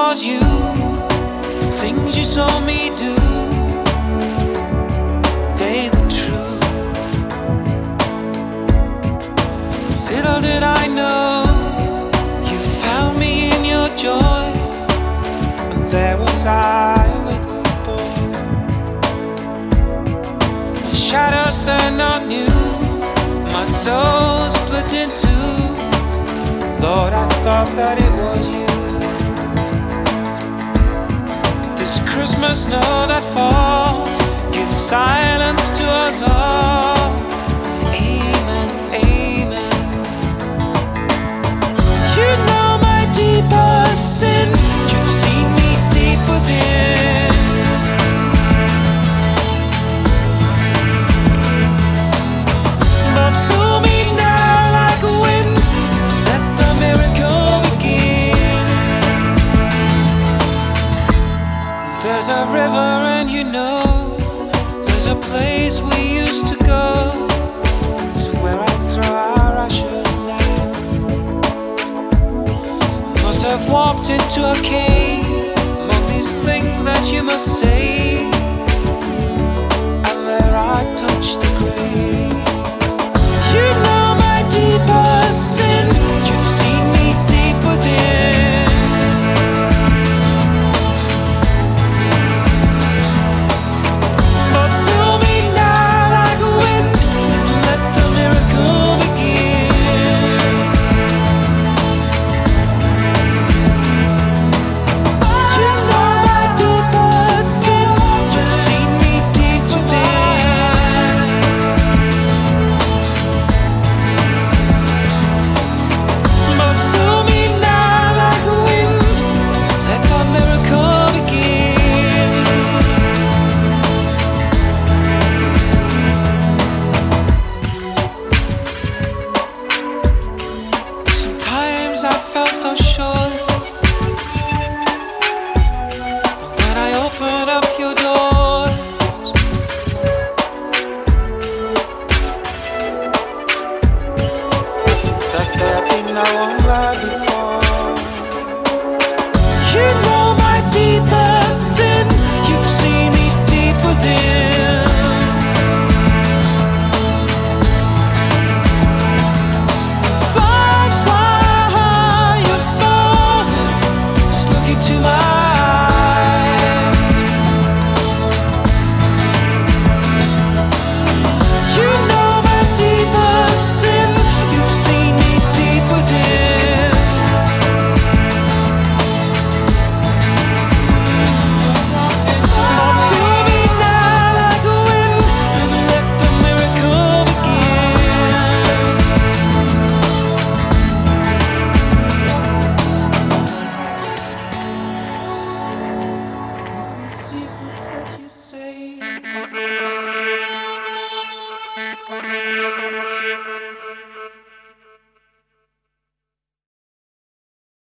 was you, the things you saw me do, they were true. Little did I know, you found me in your joy, and there was I, a little boy. My shadows they're not new, my soul split in two. Lord, I thought that it was you. This Christmas snow that falls gives silence to us all. Amen, amen. You know my deepest sin, you've seen me deep within. But fill me now like a wind, let the miracle begin. There's a river and you know, there's a place we used to go. It's where I throw our ashes now. Must have walked into a cave among these things that you must say, and there I touched the grave. You know my deepest sin, you've seen me deep within. But fill me now like a wind, and let the miracle begin. You know my deepest sin, you've seen me deep within. But fill me now like a wind, let the miracle begin. Sometimes I felt so sure, but when I open up your doors, that there'd be no one right before.